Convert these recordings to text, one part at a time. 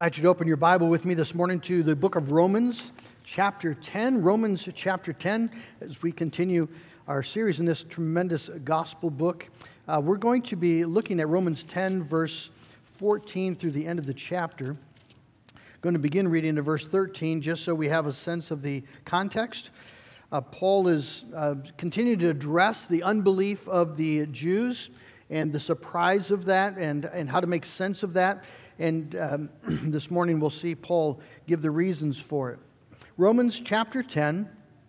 I should open your Bible with me this morning to the book of Romans, chapter 10. Romans chapter 10, as we continue our series in this tremendous gospel book. We're going to be looking at Romans 10, verse 14 through the end of the chapter. Going to begin reading to verse 13, just so we have a sense of the context. Paul is continuing to address the unbelief of the Jews and the surprise of that and how to make sense of that. And this morning we'll see Paul give the reasons for it. Romans chapter 10,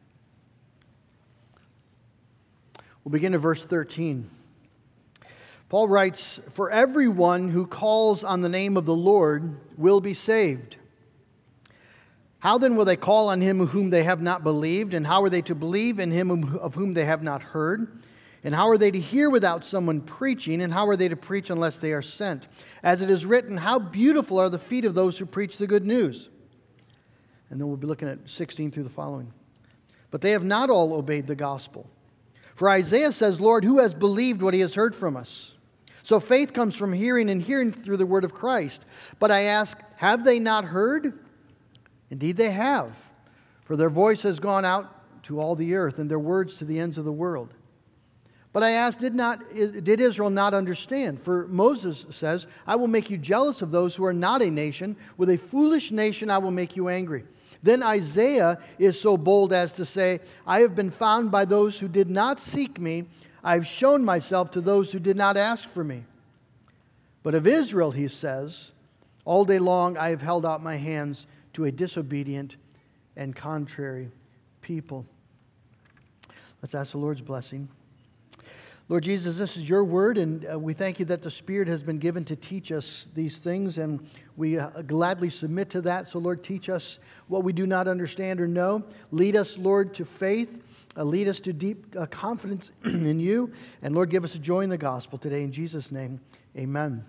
we'll begin at verse 13. Paul writes, "For everyone who calls on the name of the Lord will be saved. How then will they call on him whom they have not believed? And how are they to believe in him of whom they have not heard? And how are they to hear without someone preaching? And how are they to preach unless they are sent? As it is written, how beautiful are the feet of those who preach the good news." And then we'll be looking at 16 through the following. "But they have not all obeyed the gospel. For Isaiah says, 'Lord, who has believed what he has heard from us?' So faith comes from hearing, and hearing through the word of Christ. But I ask, have they not heard? Indeed they have. For their voice has gone out to all the earth, and their words to the ends of the world. But I ask, did Israel not understand? For Moses says, 'I will make you jealous of those who are not a nation. With a foolish nation I will make you angry.' Then Isaiah is so bold as to say, 'I have been found by those who did not seek me. I have shown myself to those who did not ask for me.' But of Israel," he says, "all day long I have held out my hands to a disobedient and contrary people." Let's ask the Lord's blessing. Lord Jesus, this is your word, and we thank you that the Spirit has been given to teach us these things, and we gladly submit to that. So, Lord, teach us what we do not understand or know. Lead us, Lord, to faith. Lead us to deep confidence in you. And, Lord, give us a joy in the gospel today. In Jesus' name, amen.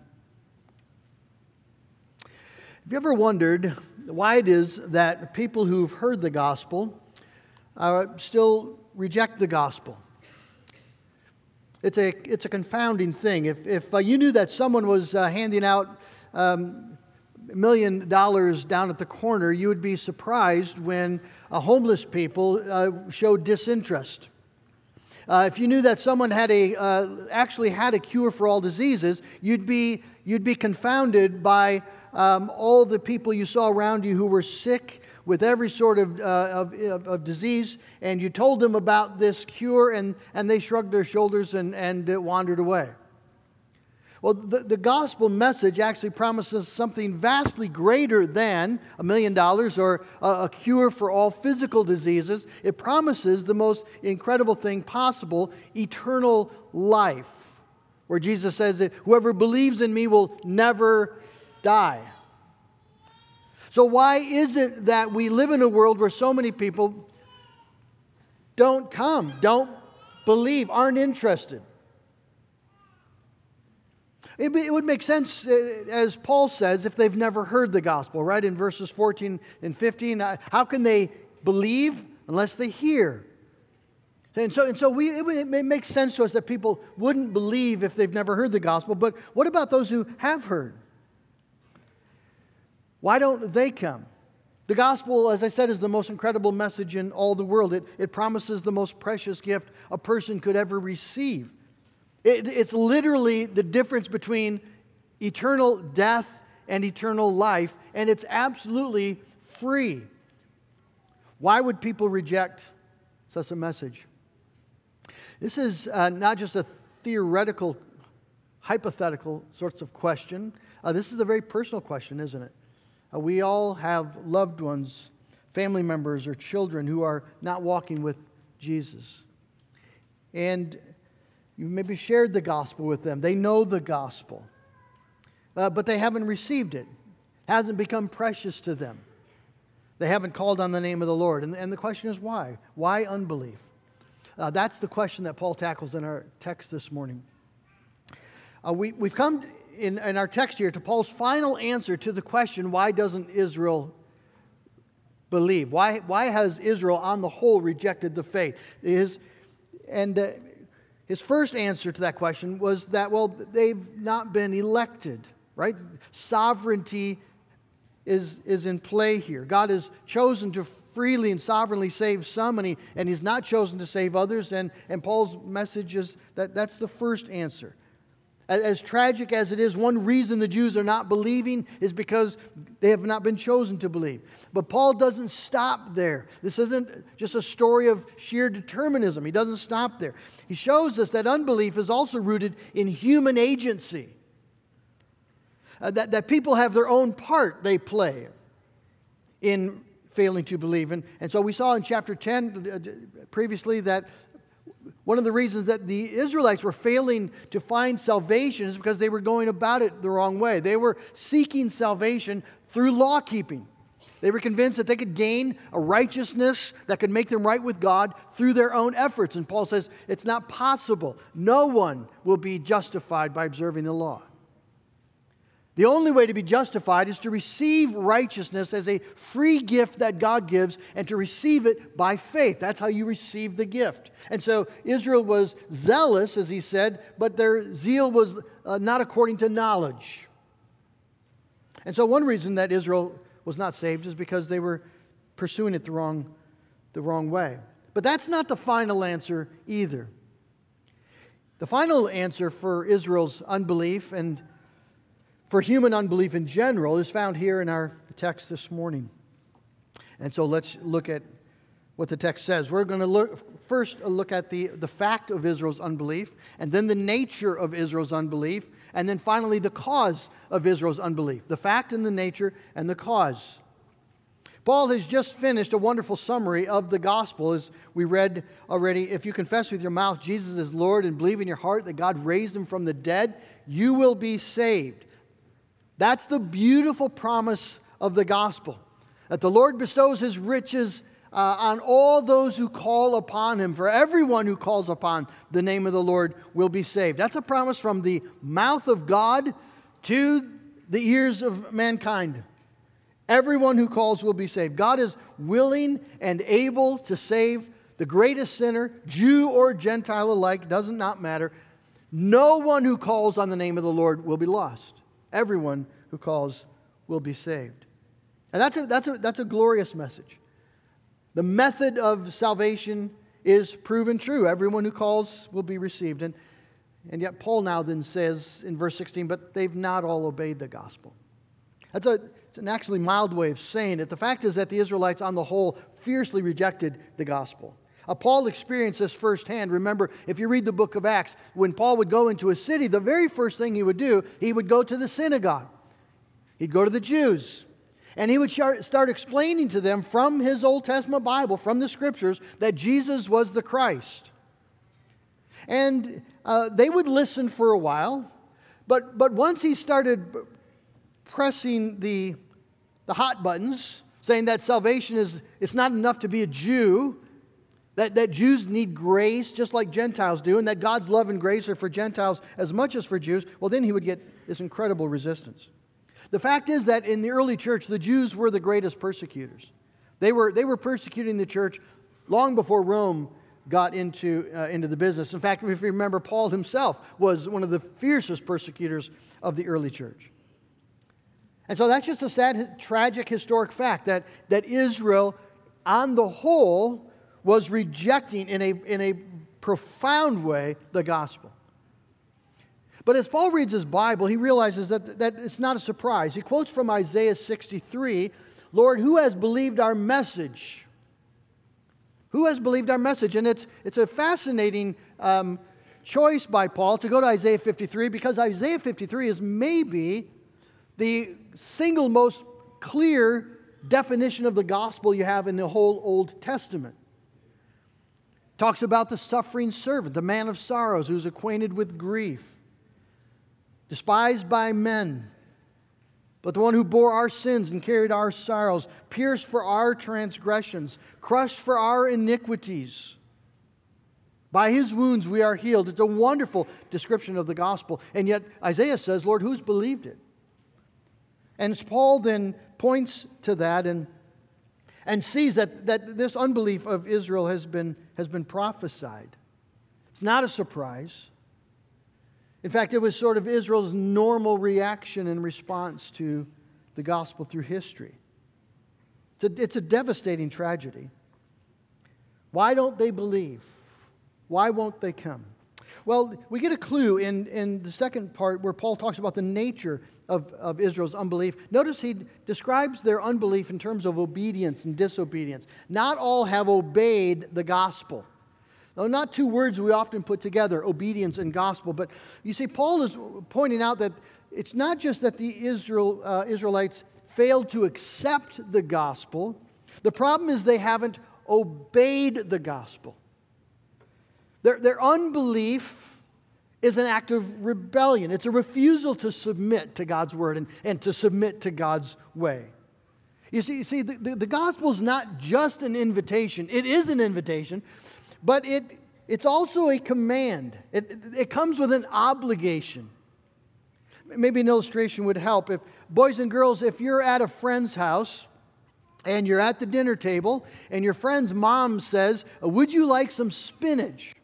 Have you ever wondered why it is that people who've heard the gospel still reject the gospel? It's a confounding thing. If you knew that someone was handing out $1 million down at the corner, you would be surprised when homeless people showed disinterest. If you knew that someone had actually had a cure for all diseases, you'd be confounded by all the people you saw around you who were sick with every sort of disease, and you told them about this cure, and they shrugged their shoulders and wandered away. Well, the gospel message actually promises something vastly greater than $1 million or a cure for all physical diseases. It promises the most incredible thing possible, eternal life, where Jesus says that whoever believes in me will never die. So why is it that we live in a world where so many people don't come, don't believe, aren't interested? It would make sense, as Paul says, if they've never heard the gospel, right? In verses 14 and 15, how can they believe unless they hear? And so it makes sense to us that people wouldn't believe if they've never heard the gospel. But what about those who have heard? Why don't they come? The gospel, as I said, is the most incredible message in all the world. It promises the most precious gift a person could ever receive. It's literally the difference between eternal death and eternal life, and it's absolutely free. Why would people reject such a message? This is not just a theoretical, hypothetical sorts of question. This is a very personal question, isn't it? We all have loved ones, family members, or children who are not walking with Jesus. And you maybe shared the gospel with them. They know the gospel, but they haven't received it. It hasn't become precious to them. They haven't called on the name of the Lord. And the question is why? Why unbelief? That's the question that Paul tackles in our text this morning. We've come in our text here to Paul's final answer to the question, why doesn't Israel believe? Why has Israel on the whole rejected the faith? His first answer to that question was that, well, they've not been elected, right? Sovereignty is in play here. God has chosen to freely and sovereignly save some, and He's not chosen to save others. And Paul's message is that's the first answer. As tragic as it is, one reason the Jews are not believing is because they have not been chosen to believe. But Paul doesn't stop there. This isn't just a story of sheer determinism. He doesn't stop there. He shows us that unbelief is also rooted in human agency. That people have their own part they play in failing to believe. And so we saw in chapter 10 previously that one of the reasons that the Israelites were failing to find salvation is because they were going about it the wrong way. They were seeking salvation through law keeping. They were convinced that they could gain a righteousness that could make them right with God through their own efforts. And Paul says it's not possible. No one will be justified by observing the law. The only way to be justified is to receive righteousness as a free gift that God gives and to receive it by faith. That's how you receive the gift. And so Israel was zealous, as he said, but their zeal was not according to knowledge. And so one reason that Israel was not saved is because they were pursuing it the wrong way. But that's not the final answer either. The final answer for Israel's unbelief and for human unbelief in general is found here in our text this morning. And so let's look at what the text says. We're going to first look at the fact of Israel's unbelief, and then the nature of Israel's unbelief, and then finally the cause of Israel's unbelief. The fact and the nature and the cause. Paul has just finished a wonderful summary of the gospel, as we read already. If you confess with your mouth Jesus is Lord and believe in your heart that God raised Him from the dead, you will be saved. That's the beautiful promise of the gospel, that the Lord bestows His riches on all those who call upon Him. For everyone who calls upon the name of the Lord will be saved. That's a promise from the mouth of God to the ears of mankind. Everyone who calls will be saved. God is willing and able to save the greatest sinner, Jew or Gentile alike, does not matter. No one who calls on the name of the Lord will be lost. Everyone who calls will be saved. And that's a glorious message. The method of salvation is proven true. Everyone who calls will be received. And yet Paul now then says in verse 16, but they've not all obeyed the gospel. It's an actually mild way of saying it. The fact is that the Israelites on the whole fiercely rejected the gospel. Paul experienced this firsthand. Remember, if you read the book of Acts, when Paul would go into a city, the very first thing he would do, he would go to the synagogue. He'd go to the Jews. And he would start explaining to them from his Old Testament Bible, from the Scriptures, that Jesus was the Christ. And they would listen for a while. But once he started pressing the hot buttons, saying that salvation it's not enough to be a Jew, that Jews need grace just like Gentiles do, and that God's love and grace are for Gentiles as much as for Jews, well, then he would get this incredible resistance. The fact is that in the early church, the Jews were the greatest persecutors. They were persecuting the church long before Rome got into the business. In fact, if you remember, Paul himself was one of the fiercest persecutors of the early church. And so that's just a sad, tragic, historic fact that Israel, on the whole, was rejecting in a profound way the gospel. But as Paul reads his Bible, he realizes that it's not a surprise. He quotes from Isaiah 63, Lord, who has believed our message? Who has believed our message? And it's a fascinating choice by Paul to go to Isaiah 53, because Isaiah 53 is maybe the single most clear definition of the gospel you have in the whole Old Testament. Talks about the suffering servant, the man of sorrows who's acquainted with grief, despised by men, but the one who bore our sins and carried our sorrows, pierced for our transgressions, crushed for our iniquities. By His wounds we are healed. It's a wonderful description of the gospel. And yet Isaiah says, Lord, who's believed it? And Paul then points to that and sees that this unbelief of Israel has been prophesied. It's not a surprise. In fact, it was sort of Israel's normal reaction in response to the gospel through history. It's a devastating tragedy. Why don't they believe? Why won't they come? Well, we get a clue in the second part where Paul talks about the nature of Israel's unbelief. Notice he describes their unbelief in terms of obedience and disobedience. Not all have obeyed the gospel. Now, not two words we often put together, obedience and gospel, but you see, Paul is pointing out that it's not just that the Israelites failed to accept the gospel. The problem is they haven't obeyed the gospel. Their unbelief is an act of rebellion. It's a refusal to submit to God's word and to submit to God's way. You see, the gospel is not just an invitation. It is an invitation, but it's also a command. It comes with an obligation. Maybe an illustration would help. If boys and girls, if you're at a friend's house and you're at the dinner table and your friend's mom says, "Would you like some spinach?"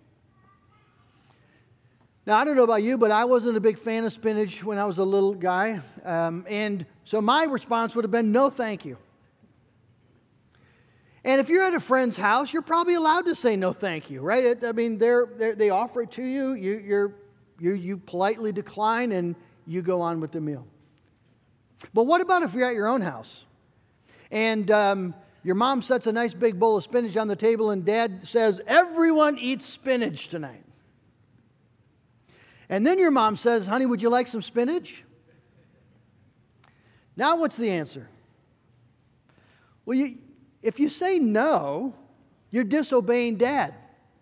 Now, I don't know about you, but I wasn't a big fan of spinach when I was a little guy. And so my response would have been, "No, thank you." And if you're at a friend's house, you're probably allowed to say no thank you, right? I mean, they offer it to you. You politely decline and you go on with the meal. But what about if you're at your own house and your mom sets a nice big bowl of spinach on the table and Dad says, "Everyone eats spinach tonight." And then your mom says, "Honey, would you like some spinach?" Now what's the answer? Well, if you say no, you're disobeying Dad.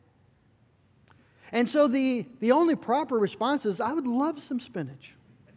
And so the only proper response is, "I would love some spinach."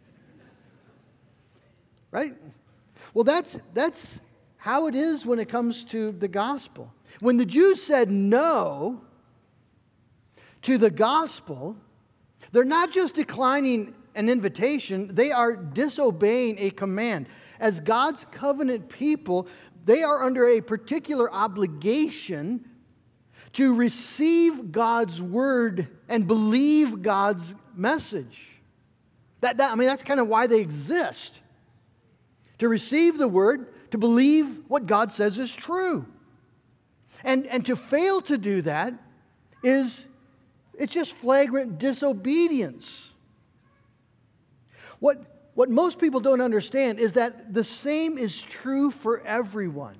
Right? Well, that's how it is when it comes to the gospel. When the Jews said no to the gospel, they're not just declining an invitation, they are disobeying a command. As God's covenant people, they are under a particular obligation to receive God's word and believe God's message. That's kind of why they exist. To receive the word, to believe what God says is true. And to fail to do that it's just flagrant disobedience. What most people don't understand is that the same is true for everyone.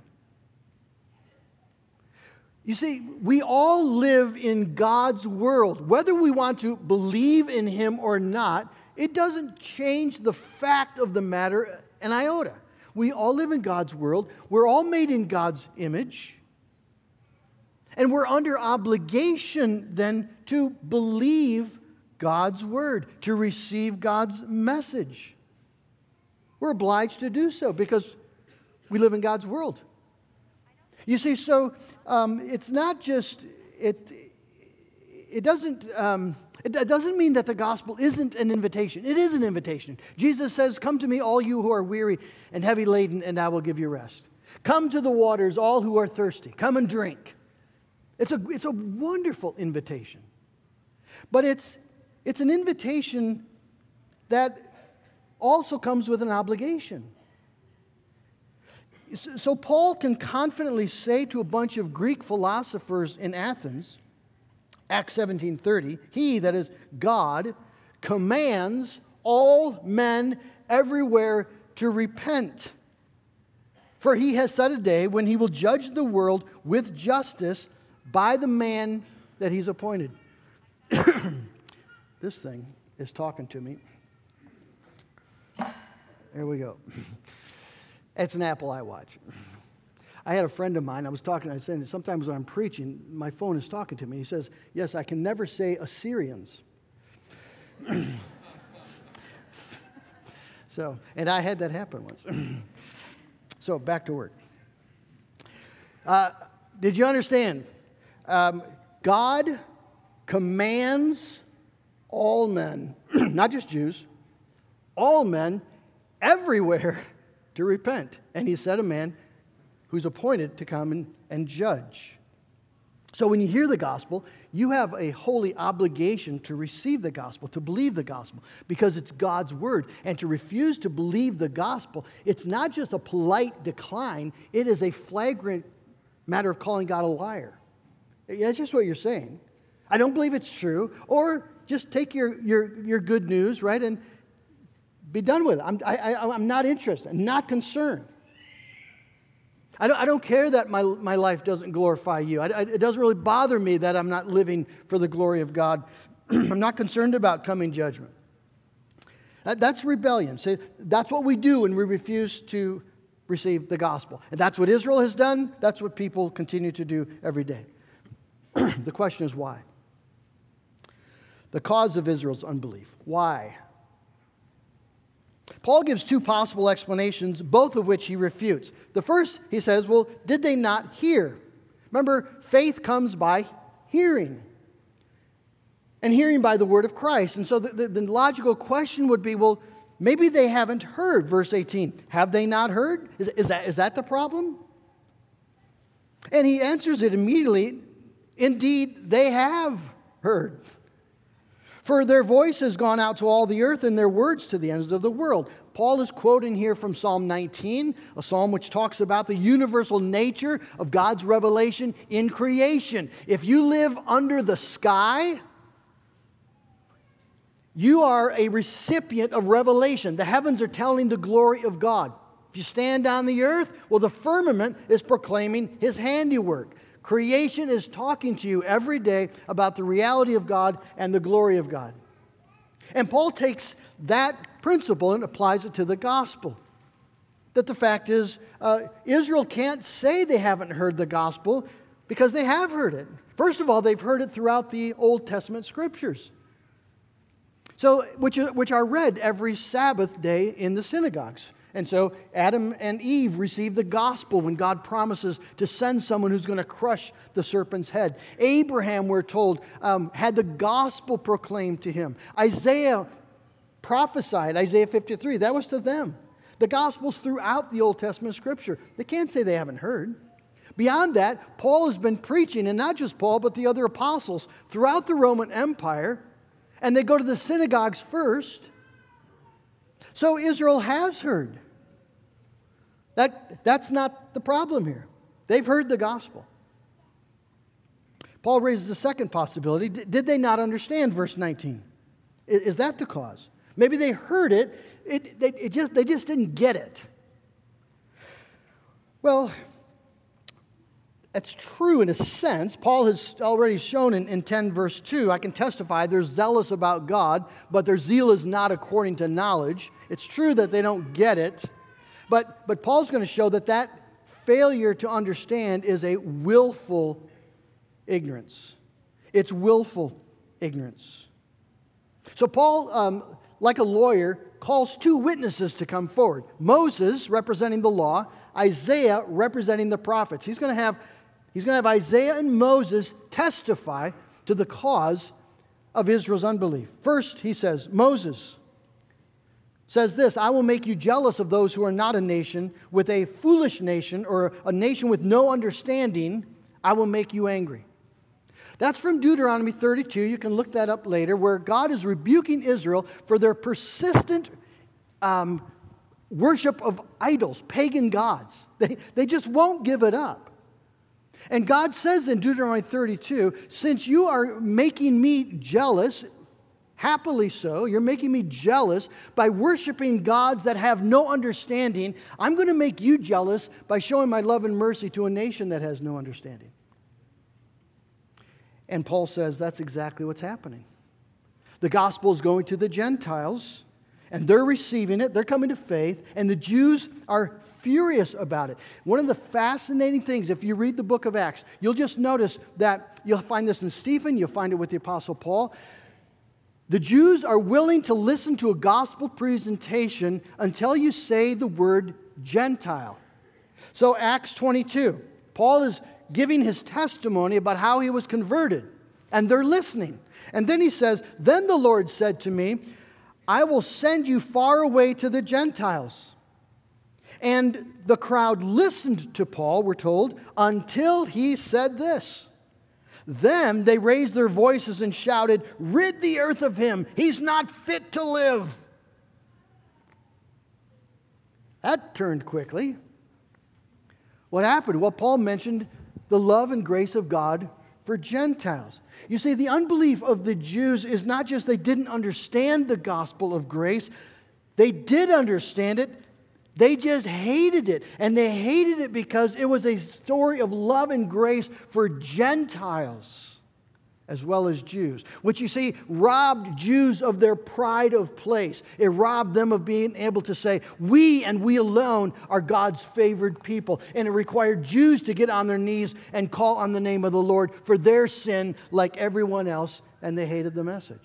You see, we all live in God's world. Whether we want to believe in Him or not, it doesn't change the fact of the matter an iota. We all live in God's world. We're all made in God's image. And we're under obligation then to believe God's word, to receive God's message. We're obliged to do so because we live in God's world. You see, so it's not just, it doesn't mean that the gospel isn't an invitation. It is an invitation. Jesus says, "Come to me, all you who are weary and heavy laden, and I will give you rest. Come to the waters, all who are thirsty. Come and drink." It's a wonderful invitation. But it's an invitation that also comes with an obligation. So Paul can confidently say to a bunch of Greek philosophers in Athens, Acts 17:30, "He," that is God, "commands all men everywhere to repent. For He has set a day when He will judge the world with justice by the man that He's appointed." This thing is talking to me. There we go. It's an Apple iWatch. I had a friend of mine, I was saying sometimes when I'm preaching, my phone is talking to me. He says, "Yes, I can never say Assyrians." And I had that happen once. So back to work. Did you understand? God commands all men, not just Jews, all men everywhere to repent. And He set a man who's appointed to come and judge. So when you hear the gospel, you have a holy obligation to receive the gospel, to believe the gospel, because it's God's word. And to refuse to believe the gospel, it's not just a polite decline, it is a flagrant matter of calling God a liar. That's just what you're saying. I don't believe it's true. Or just take your good news, right, and be done with it. I'm not interested. I'm not concerned. I don't care that my life doesn't glorify you. It doesn't really bother me that I'm not living for the glory of God. I'm not concerned about coming judgment. That's rebellion. See, that's what we do when we refuse to receive the gospel. And that's what Israel has done. That's what people continue to do every day. The question is why? The cause of Israel's unbelief. Why? Paul gives two possible explanations, both of which he refutes. The first, he says, well, did they not hear? Remember, faith comes by hearing. And hearing by the word of Christ. And so the logical question would be, well, maybe they haven't heard. Verse 18, have they not heard? Is that the problem? And he answers it immediately. Indeed, they have heard. For their voice has gone out to all the earth and their words to the ends of the world. Paul is quoting here from Psalm 19, a psalm which talks about the universal nature of God's revelation in creation. If you live under the sky, you are a recipient of revelation. The heavens are telling the glory of God. If you stand on the earth, well, the firmament is proclaiming His handiwork. Creation is talking to you every day about the reality of God and the glory of God. And Paul takes that principle and applies it to the gospel. That the fact is, Israel can't say they haven't heard the gospel because they have heard it. First of all, they've heard it throughout the Old Testament scriptures. So, which are read every Sabbath day in the synagogues. And so Adam and Eve received the gospel when God promises to send someone who's going to crush the serpent's head. Abraham, we're told, had the gospel proclaimed to him. Isaiah prophesied, Isaiah 53, that was to them. The gospel's throughout the Old Testament scripture. They can't say they haven't heard. Beyond that, Paul has been preaching, and not just Paul, but the other apostles, throughout the Roman Empire, and they go to the synagogues first. So Israel has heard. That's not the problem here. They've heard the gospel. Paul raises a second possibility. Did they not understand verse 19? Is that the cause? Maybe they heard it. They just didn't get it. Well, that's true in a sense. Paul has already shown in 10 verse 2, I can testify they're zealous about God, but their zeal is not according to knowledge. It's true that they don't get it, but Paul's going to show that failure to understand is a willful ignorance. It's willful ignorance. So Paul, like a lawyer, calls two witnesses to come forward. Moses, representing the law, Isaiah, representing the prophets. He's going to have Isaiah and Moses testify to the cause of Israel's unbelief. First, he says, Moses says this, I will make you jealous of those who are not a nation. With a foolish nation or a nation with no understanding, I will make you angry. That's from Deuteronomy 32. You can look that up later, where God is rebuking Israel for their persistent worship of idols, pagan gods. They just won't give it up. And God says in Deuteronomy 32, since you are making me jealous, happily so, you're making me jealous by worshiping gods that have no understanding, I'm going to make you jealous by showing my love and mercy to a nation that has no understanding. And Paul says that's exactly what's happening. The gospel is going to the Gentiles, and they're receiving it, they're coming to faith, and the Jews are furious about it. One of the fascinating things, if you read the book of Acts, you'll just notice that you'll find this in Stephen, you'll find it with the Apostle Paul. The Jews are willing to listen to a gospel presentation until you say the word Gentile. So Acts 22, Paul is giving his testimony about how he was converted, and they're listening. And then he says, then the Lord said to me, I will send you far away to the Gentiles. And the crowd listened to Paul, we're told, until he said this. Then they raised their voices and shouted, "Rid the earth of him! He's not fit to live!" That turned quickly. What happened? Well, Paul mentioned the love and grace of God for Gentiles. You see, the unbelief of the Jews is not just they didn't understand the gospel of grace. They did understand it. They just hated it. And they hated it because it was a story of love and grace for Gentiles as well as Jews, which you see robbed Jews of their pride of place. It robbed them of being able to say, we and we alone are God's favored people. And it required Jews to get on their knees and call on the name of the Lord for their sin like everyone else, and they hated the message.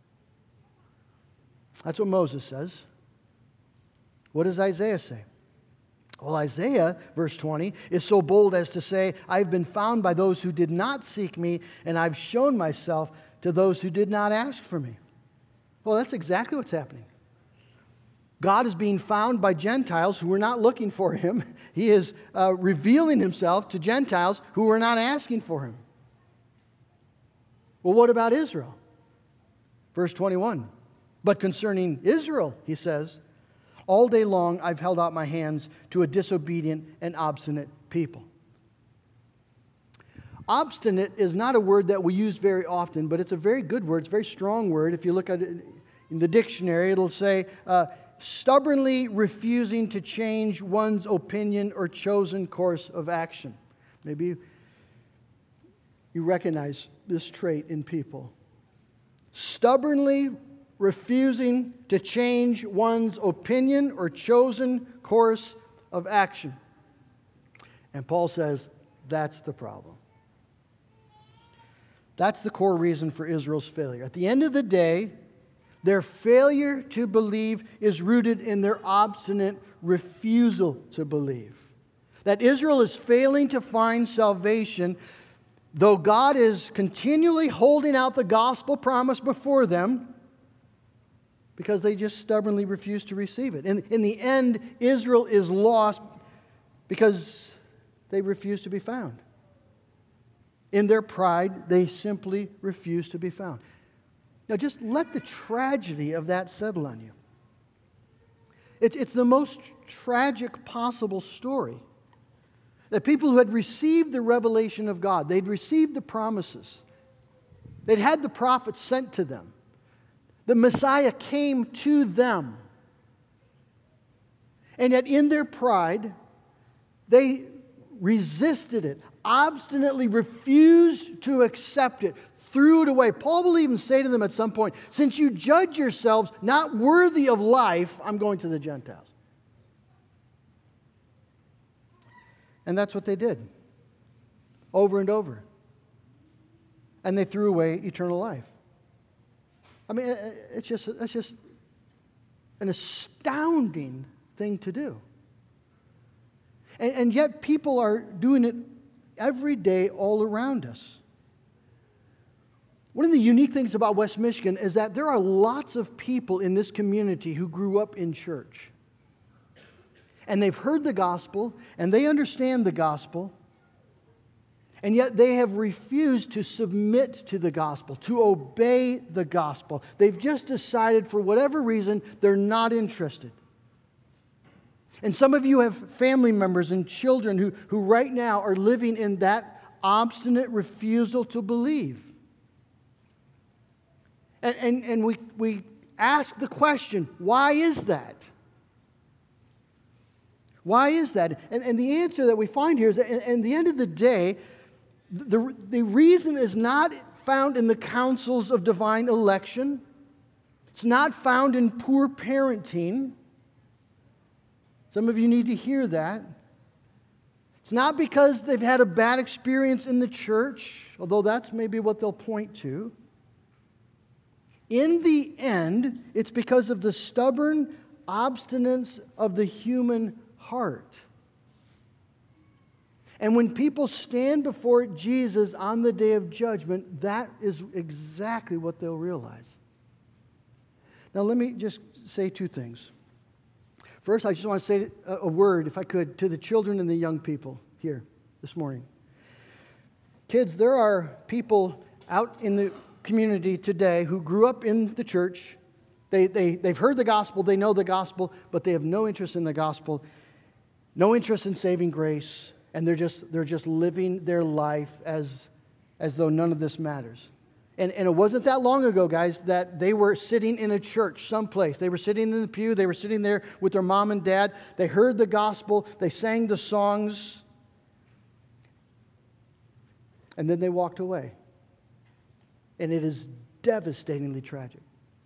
That's what Moses says. What does Isaiah say? Well, Isaiah, verse 20, is so bold as to say, I've been found by those who did not seek me, and I've shown myself to those who did not ask for me. Well, that's exactly what's happening. God is being found by Gentiles who were not looking for him. He is revealing himself to Gentiles who were not asking for him. Well, what about Israel? Verse 21, but concerning Israel, he says, all day long I've held out my hands to a disobedient and obstinate people. Obstinate is not a word that we use very often, but it's a very good word. It's a very strong word. If you look at it in the dictionary, it'll say stubbornly refusing to change one's opinion or chosen course of action. Maybe you recognize this trait in people. Stubbornly refusing to change one's opinion or chosen course of action. And Paul says that's the problem. That's the core reason for Israel's failure. At the end of the day, their failure to believe is rooted in their obstinate refusal to believe. That Israel is failing to find salvation, though God is continually holding out the gospel promise before them, because they just stubbornly refuse to receive it. In the end, Israel is lost because they refuse to be found. In their pride, they simply refuse to be found. Now, just let the tragedy of that settle on you. It's the most tragic possible story. That people who had received the revelation of God, they'd received the promises, they'd had the prophets sent to them, the Messiah came to them. And yet in their pride, they resisted it, obstinately refused to accept it, threw it away. Paul will even say to them at some point, since you judge yourselves not worthy of life, I'm going to the Gentiles. And that's what they did, over and over. And they threw away eternal life. I mean, it's just an astounding thing to do. And yet people are doing it every day all around us. One of the unique things about West Michigan is that there are lots of people in this community who grew up in church. And they've heard the gospel, and they understand the gospel, and yet they have refused to submit to the gospel, to obey the gospel. They've just decided, for whatever reason, they're not interested. And some of you have family members and children who right now are living in that obstinate refusal to believe. And we ask the question, why is that? Why is that? And the answer that we find here is that at the end of the day, the reason is not found in the counsels of divine election. It's not found in poor parenting. Some of you need to hear that. It's not because they've had a bad experience in the church, although that's maybe what they'll point to. In the end, it's because of the stubborn obstinance of the human heart. And when people stand before Jesus on the day of judgment, that is exactly what they'll realize. Now, let me just say two things. First, I just want to say a word, if I could, to the children and the young people here this morning. Kids, there are people out in the community today who grew up in the church. They've heard the gospel, they know the gospel, but they have no interest in the gospel, no interest in saving grace, and they're just living their life as though none of this matters. And it wasn't that long ago, guys, that they were sitting in a church someplace. They were sitting in the pew. They were sitting there with their mom and dad. They heard the gospel. They sang the songs. And then they walked away. And it is devastatingly tragic.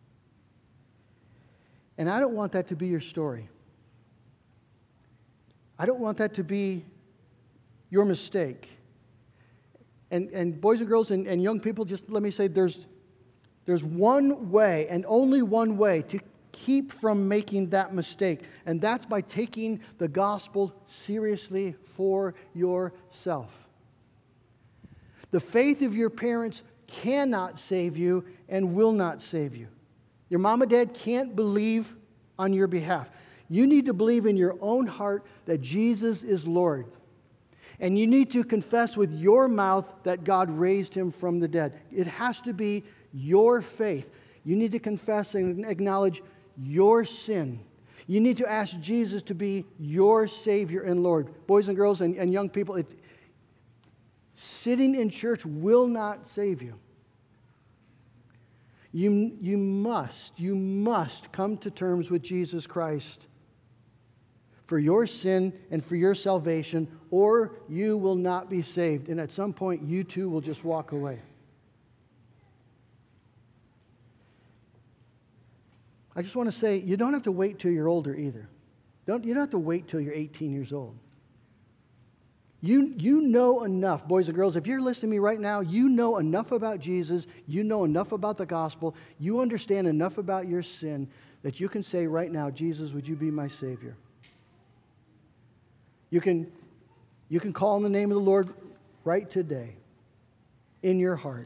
And I don't want that to be your story. I don't want that to be your mistake. And boys and girls and young people, just let me say, there's one way and only one way to keep from making that mistake. And that's by taking the gospel seriously for yourself. The faith of your parents cannot save you and will not save you. Your mom and dad can't believe on your behalf. You need to believe in your own heart that Jesus is Lord. And you need to confess with your mouth that God raised him from the dead. It has to be your faith. You need to confess and acknowledge your sin. You need to ask Jesus to be your Savior and Lord. Boys and girls and young people, sitting in church will not save you. You must come to terms with Jesus Christ for your sin and for your salvation, or you will not be saved. And at some point, you too will just walk away. I just want to say, you don't have to wait till you're older either. You don't have to wait till you're 18 years old. You know enough, boys and girls. If you're listening to me right now, you know enough about Jesus. You know enough about the gospel. You understand enough about your sin that you can say right now, Jesus, would you be my Savior? You can call on the name of the Lord right today in your heart.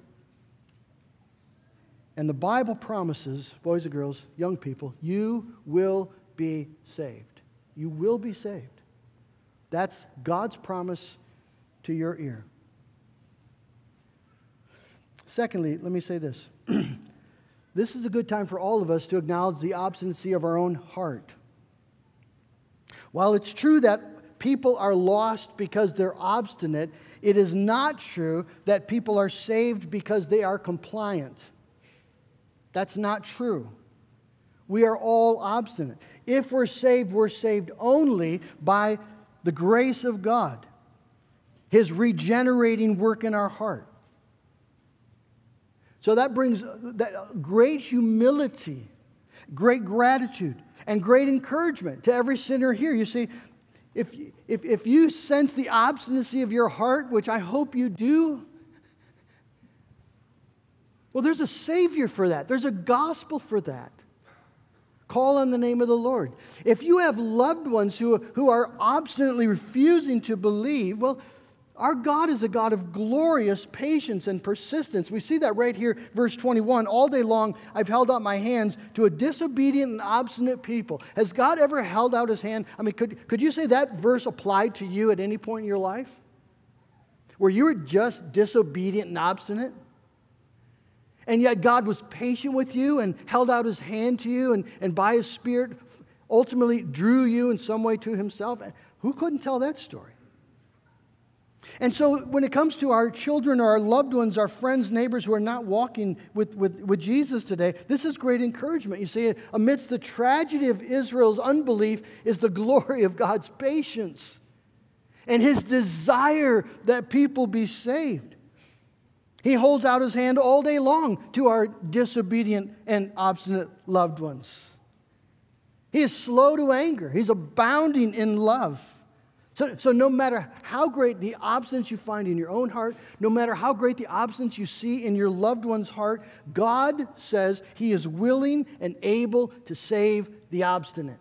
And the Bible promises, boys and girls, young people, you will be saved. You will be saved. That's God's promise to your ear. Secondly, let me say this. This is a good time for all of us to acknowledge the obstinacy of our own heart. While it's true that people are lost because they're obstinate, it is not true that people are saved because they are compliant. That's not true. We are all obstinate. If we're saved only by the grace of God, His regenerating work in our heart. So that brings that great humility, great gratitude, and great encouragement to every sinner here. You see, if you sense the obstinacy of your heart, which I hope you do, well, there's a Savior for that. There's a gospel for that. Call on the name of the Lord. If you have loved ones who are obstinately refusing to believe, well, our God is a God of glorious patience and persistence. We see that right here, verse 21. All day long, I've held out my hands to a disobedient and obstinate people. Has God ever held out His hand? I mean, could you say that verse applied to you at any point in your life? Where you were just disobedient and obstinate? And yet God was patient with you and held out His hand to you and by His Spirit ultimately drew you in some way to Himself. Who couldn't tell that story? And so when it comes to our children or our loved ones, our friends, neighbors who are not walking with Jesus today, this is great encouragement. You see, amidst the tragedy of Israel's unbelief is the glory of God's patience and His desire that people be saved. He holds out His hand all day long to our disobedient and obstinate loved ones. He is slow to anger. He's abounding in love. So no matter how great the obstinance you find in your own heart, no matter how great the obstinance you see in your loved one's heart, God says He is willing and able to save the obstinate.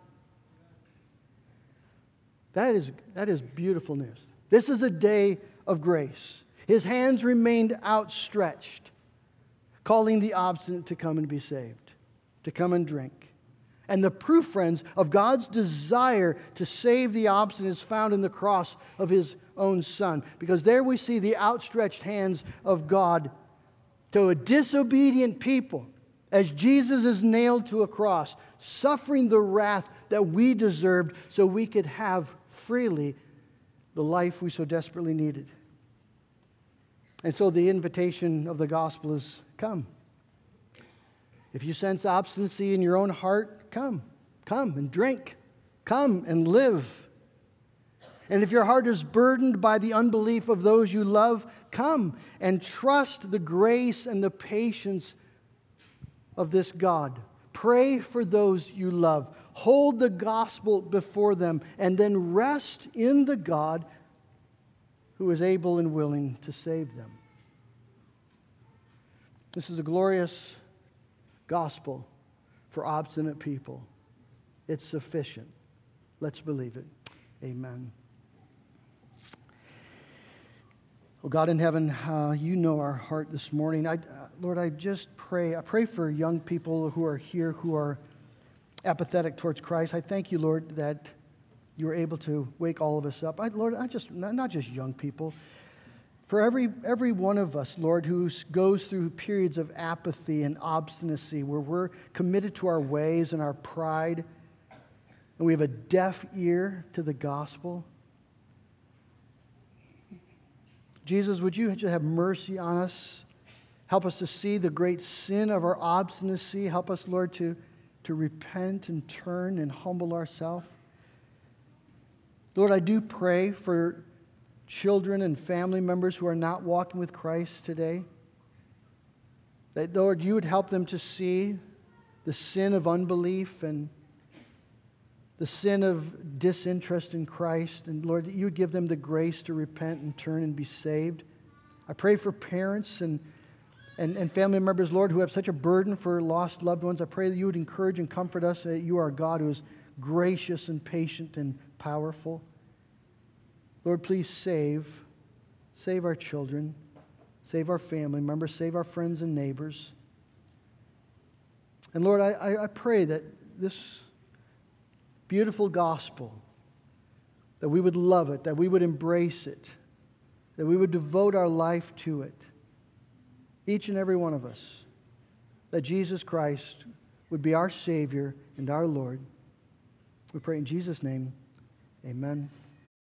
That is beautiful news. This is a day of grace. His hands remained outstretched, calling the obstinate to come and be saved, to come and drink. And the proof, friends, of God's desire to save the obstinate is found in the cross of His own Son. Because there we see the outstretched hands of God to a disobedient people as Jesus is nailed to a cross, suffering the wrath that we deserved so we could have freely the life we so desperately needed. And so the invitation of the gospel is, come. If you sense obstinacy in your own heart, come. Come and drink. Come and live. And if your heart is burdened by the unbelief of those you love, come and trust the grace and the patience of this God. Pray for those you love. Hold the gospel before them, and then rest in the God who is able and willing to save them. This is a glorious gospel for obstinate people. It's sufficient. Let's believe it. Amen. Oh, God in heaven, you know our heart this morning. Lord, I just pray. I pray for young people who are here who are apathetic towards Christ. I thank you, Lord, that you were able to wake all of us up. Lord, not just young people. For every one of us, Lord, who goes through periods of apathy and obstinacy where we're committed to our ways and our pride, and we have a deaf ear to the gospel. Jesus, would you just have mercy on us? Help us to see the great sin of our obstinacy. Help us, Lord, to repent and turn and humble ourselves. Lord, I do pray for children and family members who are not walking with Christ today. That, Lord, you would help them to see the sin of unbelief and the sin of disinterest in Christ. And Lord, that you would give them the grace to repent and turn and be saved. I pray for parents and family members, Lord, who have such a burden for lost loved ones. I pray that you would encourage and comfort us, that you are a God who is gracious and patient and powerful. Lord, please save our children, save our family members, save our friends and neighbors. And Lord, I pray that this beautiful gospel, that we would love it, that we would embrace it, that we would devote our life to it, each and every one of us, that Jesus Christ would be our Savior and our Lord. We pray in Jesus' name, amen.